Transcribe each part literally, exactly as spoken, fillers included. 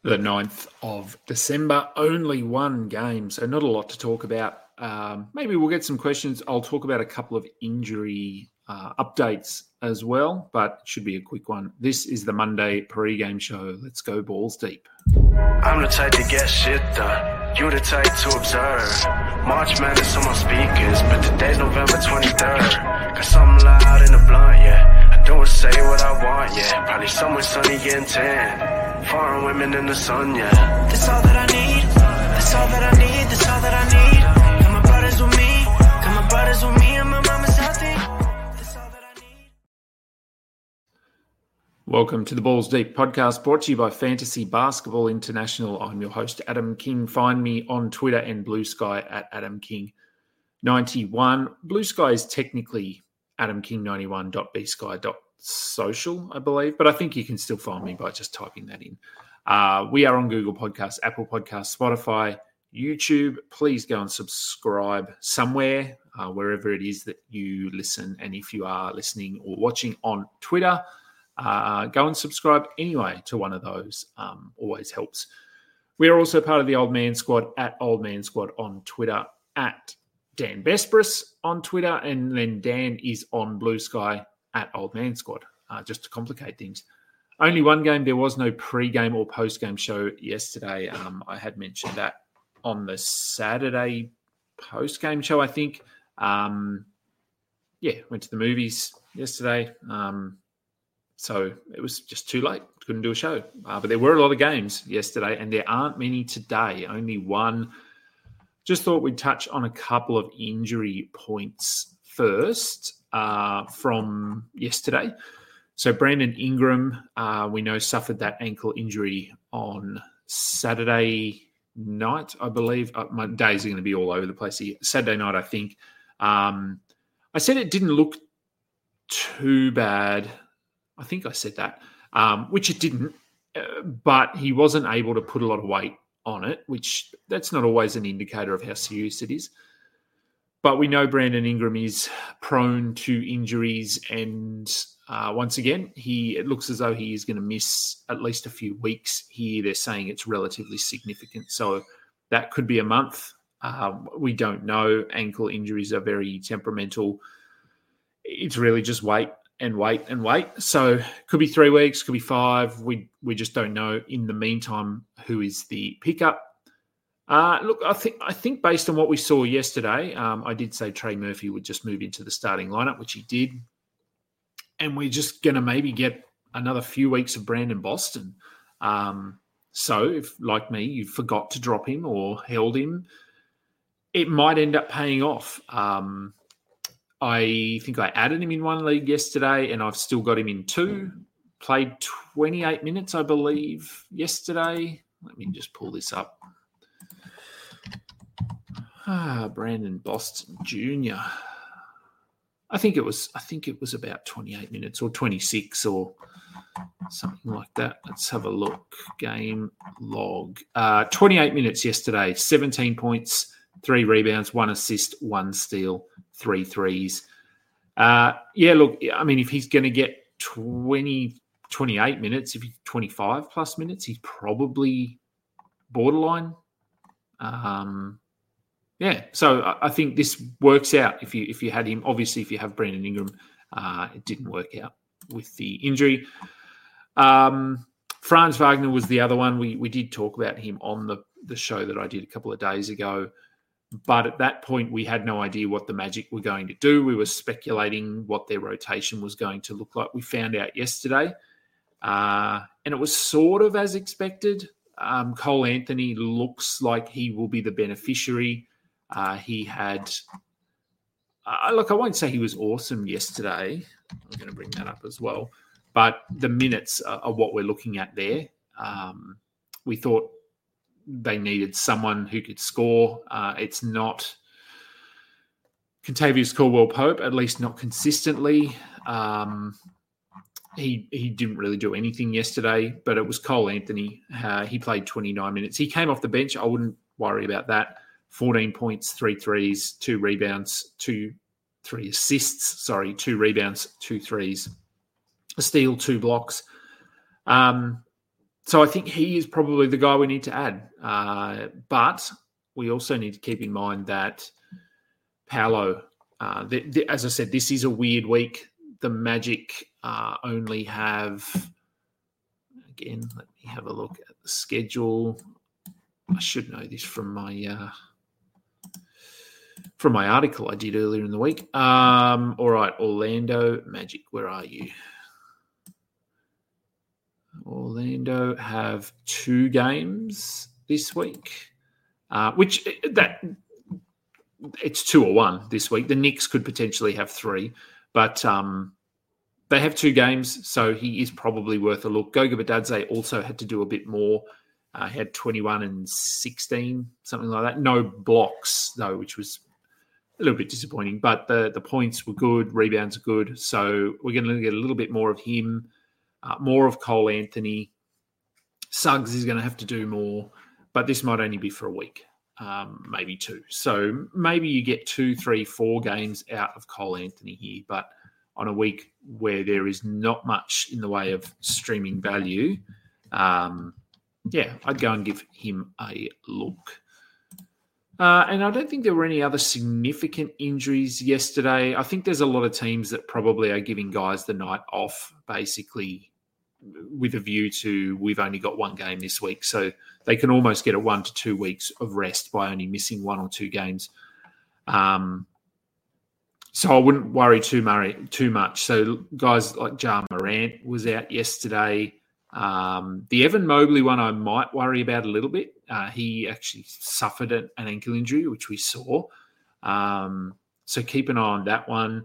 The ninth of December, only one game, so not a lot to talk about. Um, maybe we'll get some questions. I'll talk about a couple of injury uh, updates as well, but it should be a quick one. This is the Monday pre-game show. Let's go balls deep. I'm the type to get shit done. You the type to observe. March Madness on my speakers, but today's November twenty-third. Got something loud in the blunt, yeah. I don't say what I want, yeah. Probably somewhere sunny getting tan. Foreign women in the sun, yeah. That's all that I need. That's all that I need. That's all that I need. Got my brothers with me. Got my brothers with me and my mama's healthy. That's all that I need. Welcome to the Balls Deep podcast, brought to you by Fantasy Basketball International. I'm your host, Adam King. Find me on Twitter and Blue Sky at Adam King ninety-one. Blue Sky is technically adam king ninety-one dot b sky dot social, I believe, but I think you can still find me by just typing that in. Uh, we are on Google Podcasts, Apple Podcasts, Spotify, YouTube. Please go and subscribe somewhere, uh, wherever it is that you listen. And if you are listening or watching on Twitter, uh, go and subscribe anyway to one of those. Um, always helps. We are also part of the Old Man Squad at Old Man Squad on Twitter, at Dan Besbris on Twitter, and then Dan is on Blue Sky at Old Man Squad, uh, just to complicate things. Only one game. There was no pre-game or post-game show yesterday. Um, I had mentioned that on the Saturday post-game show, I think. Um, yeah, went to the movies yesterday. Um, so it was just too late. Couldn't do a show. Uh, but there were a lot of games yesterday, and there aren't many today. Only one. Just thought we'd touch on a couple of injury points first. Uh, from yesterday. So Brandon Ingram, uh, we know, suffered that ankle injury on Saturday night, I believe. Uh, my days are going to be all over the place here. Saturday night, I think. Um, I said it didn't look too bad. I think I said that, um, which it didn't. Uh, but he wasn't able to put a lot of weight on it, which that's not always an indicator of how serious it is. But we know Brandon Ingram is prone to injuries, and uh, once again, he it looks as though he is going to miss at least a few weeks here. They're saying it's relatively significant, so that could be a month. Uh, we don't know. Ankle injuries are very temperamental. It's really just wait and wait and wait. So could be three weeks, could be five. We we just don't know. In the meantime, who is the pickup? Uh, look, I think I think based on what we saw yesterday, um, I did say Trey Murphy would just move into the starting lineup, which he did. And we're just going to maybe get another few weeks of Brandon Boston. Um, so if, like me, you forgot to drop him or held him, it might end up paying off. Um, I think I added him in one league yesterday, and I've still got him in two. Played twenty-eight minutes, I believe, yesterday. Let me just pull this up. Ah, Brandon Boston Junior I think it was. I think it was about twenty-eight minutes or twenty-six or something like that. Let's have a look. Game log. Uh, twenty-eight minutes yesterday. seventeen points, three rebounds, one assist, one steal, three threes. Uh, yeah, look. I mean, if he's going to get twenty, twenty-eight minutes, if he's twenty-five plus minutes, he's probably borderline. Um. Yeah, so I think this works out if you if you had him. Obviously, if you have Brandon Ingram, uh, it didn't work out with the injury. Um, Franz Wagner was the other one. We we did talk about him on the, the show that I did a couple of days ago. But at that point, we had no idea what the Magic were going to do. We were speculating what their rotation was going to look like. We found out yesterday, uh, and it was sort of as expected. Um, Cole Anthony looks like he will be the beneficiary. Uh, he had, uh, look, I won't say he was awesome yesterday. I'm going to bring that up as well. But the minutes are, are what we're looking at there. Um, we thought they needed someone who could score. Uh, it's not Contavious Caldwell-Pope, at least not consistently. Um, he he didn't really do anything yesterday, but it was Cole Anthony. Uh, he played twenty-nine minutes. He came off the bench. I wouldn't worry about that. fourteen points, three threes, two rebounds, two three assists. Sorry, two rebounds, two threes, a steal, two blocks. Um, so I think he is probably the guy we need to add. Uh, but we also need to keep in mind that Paolo, uh, the, the, as I said, this is a weird week. The Magic uh, only have, again, let me have a look at the schedule. I should know this from my uh, from my article I did earlier in the week. Um, all right, Orlando Magic, where are you? Orlando have two games this week, uh, which that it's two or one this week. The Knicks could potentially have three, but um, they have two games, so he is probably worth a look. Goga Bitadze also had to do a bit more. Uh, he had twenty-one and sixteen, something like that. No blocks, though, which was a little bit disappointing. But the, the points were good, rebounds are good. So we're going to get a little bit more of him, uh, more of Cole Anthony. Suggs is going to have to do more, but this might only be for a week, um, maybe two. So maybe you get two, three, four games out of Cole Anthony here, but on a week where there is not much in the way of streaming value, um, yeah, I'd go and give him a look. Uh, and I don't think there were any other significant injuries yesterday. I think there's a lot of teams that probably are giving guys the night off, basically, with a view to we've only got one game this week. So they can almost get a one to two weeks of rest by only missing one or two games. Um, so I wouldn't worry too, too much. So guys like Ja Morant was out yesterday. Um, the Evan Mobley one I might worry about a little bit. Uh, he actually suffered an, an ankle injury, which we saw. Um, so keep an eye on that one.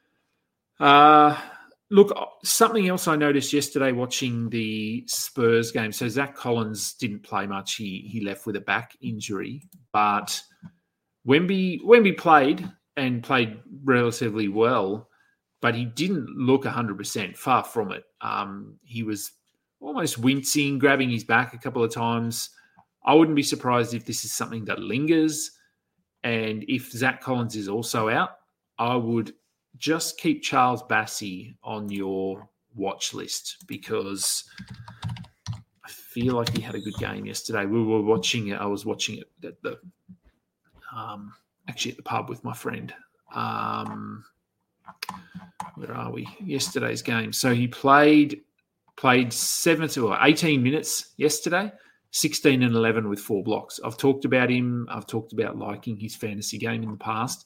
Uh, look, something else I noticed yesterday watching the Spurs game. So Zach Collins didn't play much. He he left with a back injury. But Wemby, Wemby played and played relatively well, but he didn't look one hundred percent, far from it. Um, he was almost wincing, grabbing his back a couple of times. I wouldn't be surprised if this is something that lingers. And if Zach Collins is also out, I would just keep Charles Bassey on your watch list because I feel like he had a good game yesterday. We were watching it. I was watching it at the um, actually at the pub with my friend. Um, where are we? Yesterday's game. So he played... Played seven to eighteen minutes yesterday, sixteen and eleven with four blocks. I've talked about him. I've talked about liking his fantasy game in the past.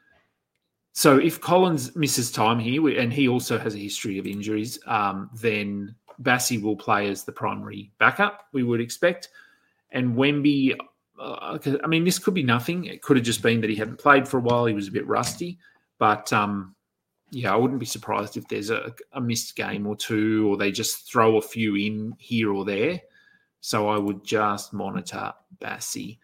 So if Collins misses time here, and he also has a history of injuries, um, then Bassey will play as the primary backup, we would expect. And Wemby, uh, I mean, this could be nothing. It could have just been that he hadn't played for a while. He was a bit rusty. But, um, yeah, I wouldn't be surprised if there's a, a missed game or two, or they just throw a few in here or there. So I would just monitor Bassey.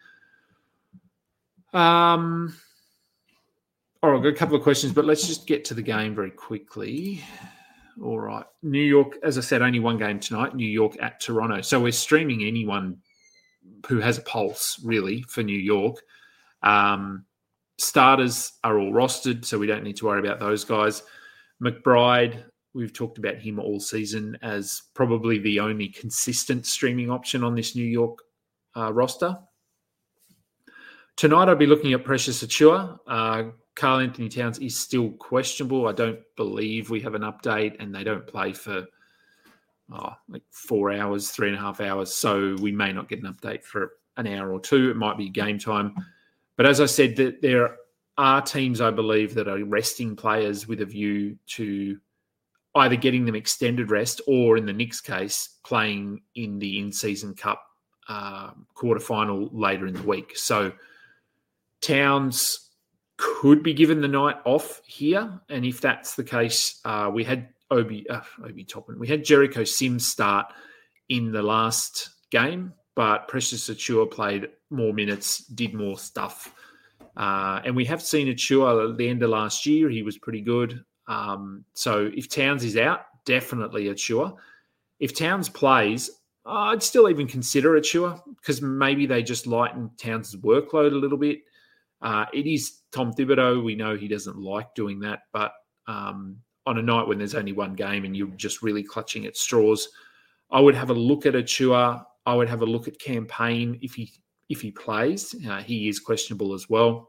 Um, all right, I've got a couple of questions, but let's just get to the game very quickly. All right. New York, as I said, only one game tonight, New York at Toronto. So we're streaming anyone who has a pulse, really, for New York. Um Starters are all rostered, so we don't need to worry about those guys. McBride, we've talked about him all season as probably the only consistent streaming option on this New York uh, roster. Tonight, I'll be looking at Precious Achiuwa. Uh, Karl Anthony Towns is still questionable. I don't believe we have an update, and they don't play for oh, like four hours, three and a half hours, so we may not get an update for an hour or two. It might be game time. But as I said, that there are teams, I believe, that are resting players with a view to either getting them extended rest or, in the Knicks case, playing in the in-season cup uh, quarterfinal later in the week. So Towns could be given the night off here. And if that's the case, uh, we had Obi, uh, Obi Toppin. We had Jericho Sims start in the last game, but Precious Achiuwa played more minutes, did more stuff. Uh, and we have seen Achiuwa at the end of last year. He was pretty good. Um, so if Towns is out, definitely Achiuwa. If Towns plays, I'd still even consider Achiuwa because maybe they just lighten Towns' workload a little bit. Uh, it is Tom Thibodeau. We know he doesn't like doing that. But um, on a night when there's only one game and you're just really clutching at straws, I would have a look at Achua. I would have a look at Campaign if he if he plays. Uh, he is questionable as well.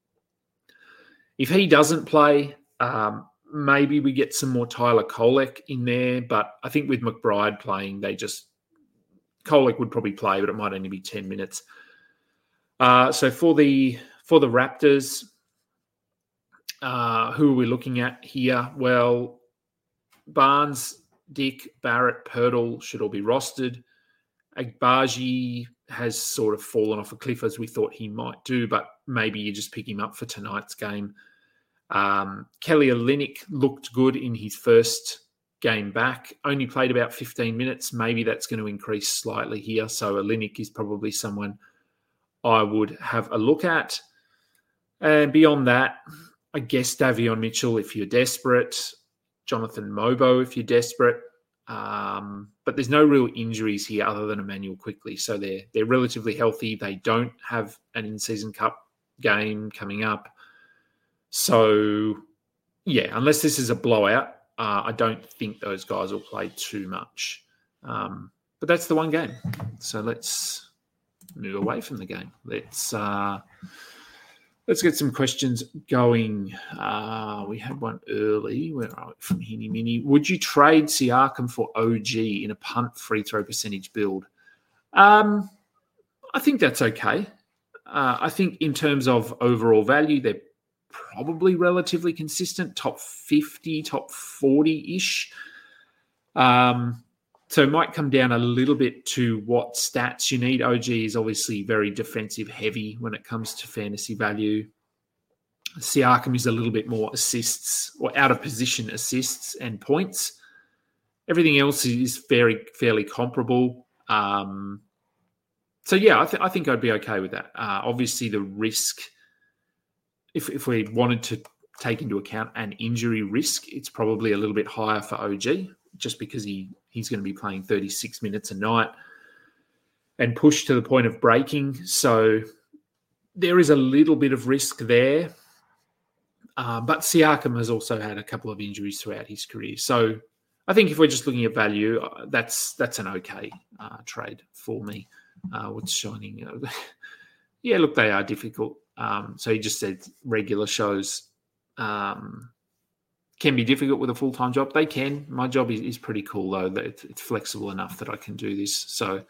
If he doesn't play, um, maybe we get some more Tyler Kolek in there. But I think with McBride playing, they just Kolek would probably play, but it might only be ten minutes. Uh, so for the for the Raptors, uh, who are we looking at here? Well, Barnes, Dick, Barrett, Pirtle should all be rostered. Agbaji has sort of fallen off a cliff as we thought he might do, but maybe you just pick him up for tonight's game. Um, Kelly Olynyk looked good in his first game back, only played about fifteen minutes. Maybe that's going to increase slightly here. So Olynyk is probably someone I would have a look at. And beyond that, I guess Davion Mitchell if you're desperate, Jonathan Mobo if you're desperate. Um, but there's no real injuries here other than Emmanuel Quickly. So they're, they're relatively healthy. They don't have an in-season cup game coming up. So, yeah, unless this is a blowout, uh, I don't think those guys will play too much. Um, but that's the one game. So let's move away from the game. Let's uh, let's get some questions going. Uh, we had one early. Where are we? From Henny Mini. Would you trade Siakam for O G in a punt free throw percentage build? Um, I think that's okay. Uh, I think in terms of overall value, they're probably relatively consistent, top fifty, top forty-ish. Um, so it might come down a little bit to what stats you need. O G is obviously very defensive heavy when it comes to fantasy value. Siakam is a little bit more assists or out of position assists and points. Everything else is very fairly comparable. Um, so yeah, I, th- I think I'd be okay with that. Uh, obviously the risk, If if we wanted to take into account an injury risk, it's probably a little bit higher for O G just because he, he's going to be playing thirty-six minutes a night and push to the point of breaking. So there is a little bit of risk there. Uh, but Siakam has also had a couple of injuries throughout his career. So I think if we're just looking at value, uh, that's that's an okay uh, trade for me. Uh, what's shining? Uh, yeah, look, they are difficult. Um, so he just said regular shows um, can be difficult with a full-time job. They can. My job is, is pretty cool, though. That it's, it's flexible enough that I can do this. So,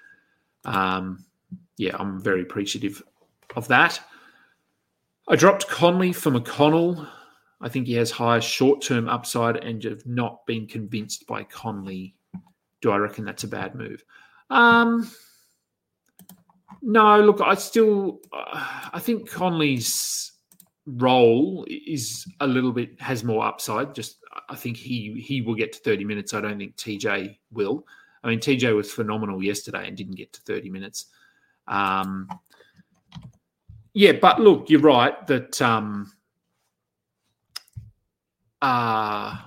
um, yeah, I'm very appreciative of that. I dropped Conley for McConnell. I think he has higher short-term upside and have not been convinced by Conley. Do I reckon that's a bad move? Um No, look, I still, uh, I think Conley's role is a little bit, has more upside. Just, I think he he will get to thirty minutes. I don't think T J will. I mean, T J was phenomenal yesterday and didn't get to thirty minutes. Um, yeah, but look, you're right that um, uh,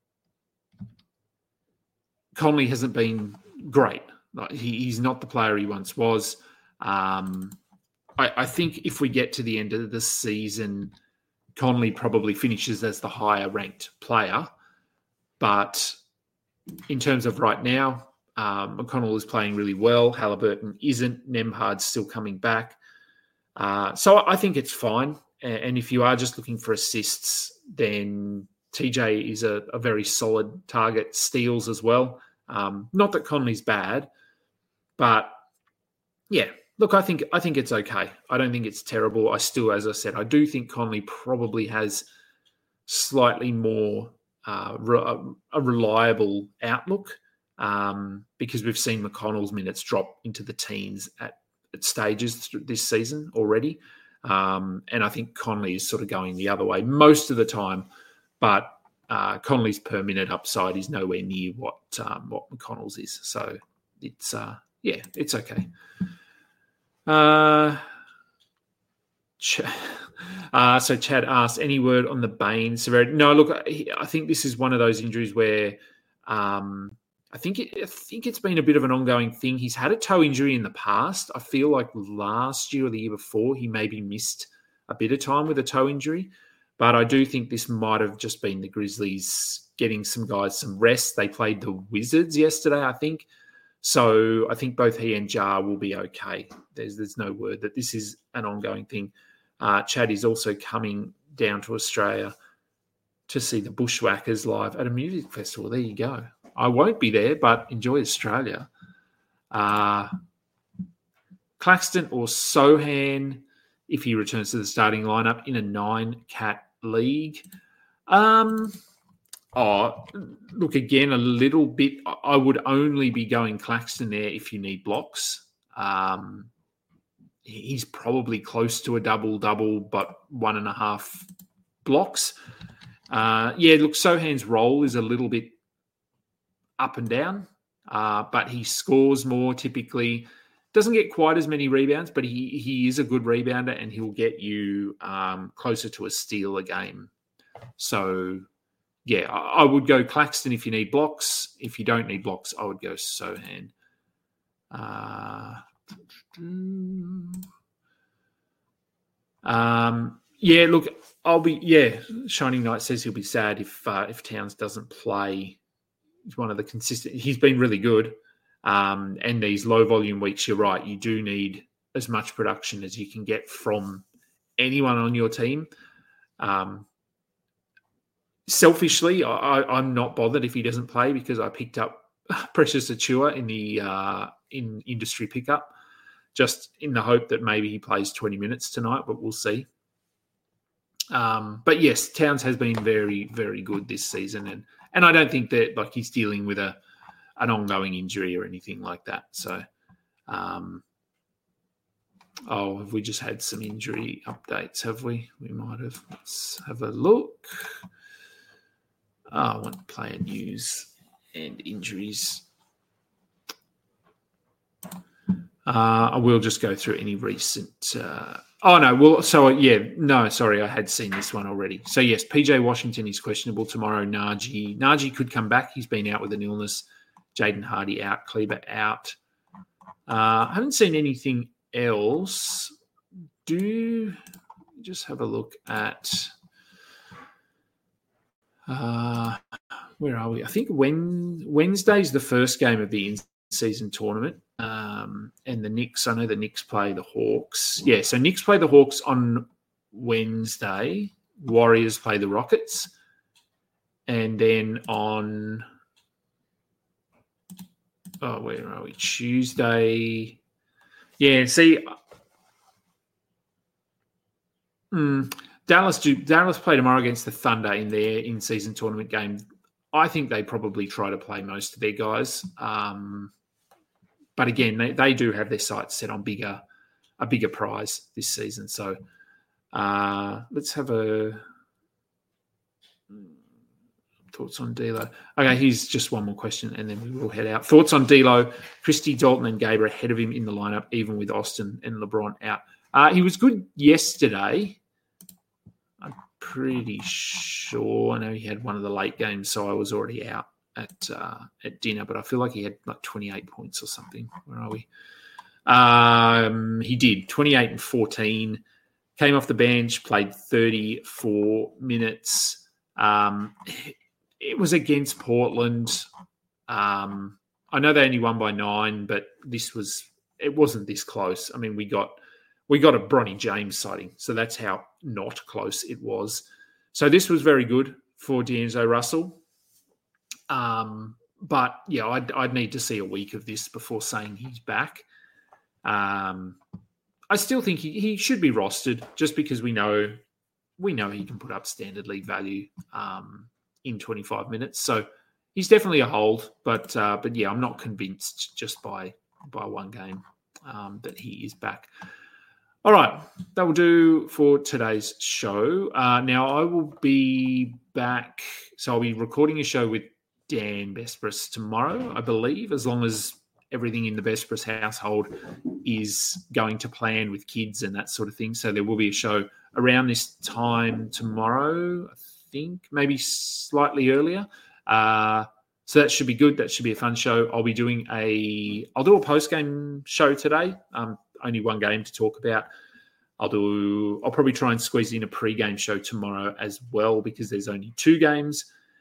Conley hasn't been great. Like, he, he's not the player he once was. Um, I, I think if we get to the end of the season, Conley probably finishes as the higher ranked player. But in terms of right now, um, McConnell is playing really well. Halliburton isn't. Nembhard's still coming back. Uh, so I think it's fine. And if you are just looking for assists, then T J is a, a very solid target. Steals as well. Um, not that Conley's bad, but yeah. Look, I think I think it's okay. I don't think it's terrible. I still, as I said, I do think Conley probably has slightly more uh, re- a reliable outlook um, because we've seen McConnell's minutes drop into the teens at, at stages this season already. Um, and I think Conley is sort of going the other way most of the time. But uh, Conley's per minute upside is nowhere near what um, what McConnell's is. So it's uh, yeah, it's okay. Uh, Ch- uh, so Chad asked, any word on the Bain severity? No, look, I think this is one of those injuries where um, I think it, I think it's been a bit of an ongoing thing. He's had a toe injury in the past. I feel like last year or the year before, he maybe missed a bit of time with a toe injury. But I do think this might have just been the Grizzlies getting some guys some rest. They played the Wizards yesterday, I think. So I think both he and Jar will be okay. There's there's no word that this is an ongoing thing. Uh, Chad is also coming down to Australia to see the Bushwhackers live at a music festival. There you go. I won't be there, but enjoy Australia. Uh, Claxton or Sohan, if he returns to the starting lineup in a nine-cat league. Um, oh, look, again, a little bit. I would only be going Claxton there if you need blocks. Um, he's probably close to a double-double, but one and a half blocks. Uh, yeah, look, Sohan's role is a little bit up and down, uh, but he scores more typically. Doesn't get quite as many rebounds, but he he is a good rebounder, and he'll get you um, closer to a steal a game. So, yeah, I, I would go Claxton if you need blocks. If you don't need blocks, I would go Sohan. Uh, um, yeah, look, I'll be, yeah, Shining Knight says he'll be sad if uh, if Towns doesn't play. He's one of the consistent, he's been really good. Um, and these low volume weeks, you're right, you do need as much production as you can get from anyone on your team. Um, selfishly, I, I'm not bothered if he doesn't play because I picked up Precious Achiuwa in the uh, in industry pickup, just in the hope that maybe he plays twenty minutes tonight, but we'll see. Um, but yes, Towns has been very, very good this season, and and I don't think that like he's dealing with a an ongoing injury or anything like that. So, um, oh, have we just had some injury updates? Have we? We might have. Let's have a look. Oh, I want player news and injuries. Uh, I will just go through any recent. Uh, oh no, well, so yeah, no, sorry, I had seen this one already. So yes, P J Washington is questionable tomorrow. Najee, Najee could come back. He's been out with an illness. Jaden Hardy out, Kleber out. Uh, I haven't seen anything else. Do just have a look at uh, where are we? I think when Wednesday's the first game of the in-season tournament, um, and the Knicks. I know the Knicks play the Hawks. Yeah, so Knicks play the Hawks on Wednesday. Warriors play the Rockets, and then on. Oh, where are we? Tuesday. Yeah, see, mm, Dallas do, Dallas play tomorrow against the Thunder in their in-season tournament game. I think they probably try to play most of their guys. Um, but again, they, they do have their sights set on bigger a bigger prize this season. So uh, let's have a... Thoughts on D'Lo? Okay, here's just one more question, and then we will head out. Thoughts on D'Lo? Christie, Dalton, and Gabe are ahead of him in the lineup, even with Austin and LeBron out. Uh, he was good yesterday. I'm pretty sure. I know he had one of the late games, so I was already out at uh, at dinner, but I feel like he had like twenty-eight points or something. Where are we? Um, he did twenty-eight and fourteen. Came off the bench, played thirty-four minutes. Um, It was against Portland. Um, I know they only won by nine, but this was it wasn't this close. I mean, we got we got a Bronny James sighting, so that's how not close it was. So this was very good for D'Angelo Russell. Um, but yeah, I'd, I'd need to see a week of this before saying he's back. Um, I still think he, he should be rostered just because we know we know he can put up standard league value. Um, in twenty-five minutes. So he's definitely a hold, but uh, but yeah, I'm not convinced just by by one game um, that he is back. All right, that will do for today's show. Uh, now I will be back, so I'll be recording a show with Dan Besbris tomorrow, I believe, as long as everything in the Besbris household is going to plan with kids and that sort of thing. So there will be a show around this time tomorrow, I think, maybe slightly earlier. Uh, so that should be good. That should be a fun show. I'll be doing a, I'll do a post-game show today. Um, only one game to talk about. I'll do, I'll probably try and squeeze in a pre-game show tomorrow as well because there's only two games.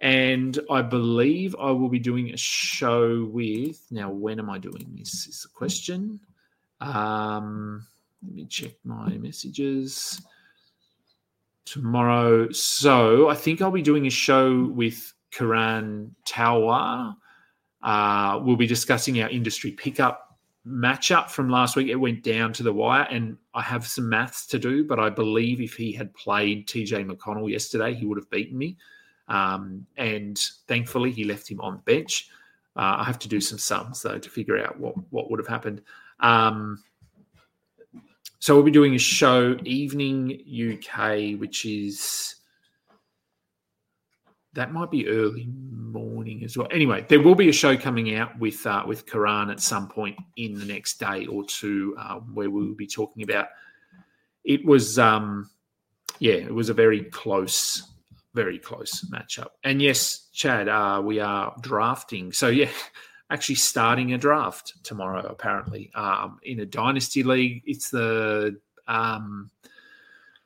And I believe I will be doing a show with, now when am I doing this is the question. Um, let me check my messages. Tomorrow. So I think I'll be doing a show with Karan Tawar. Uh, we'll be discussing our industry pickup matchup from last week. It went down to the wire, and I have some maths to do, but I believe if he had played T J McConnell yesterday, he would have beaten me. Um, and thankfully, he left him on the bench. Uh, I have to do some sums, though, to figure out what, what would have happened. Um, so we'll be doing a show evening U K, which is... that might be early morning as well. Anyway, there will be a show coming out with uh, with Karan at some point in the next day or two uh, where we will be talking about... It was, um, yeah, it was a very close... Very close matchup. And yes, Chad, uh, we are drafting. So, yeah, actually starting a draft tomorrow, apparently, um, in a dynasty league. It's the um,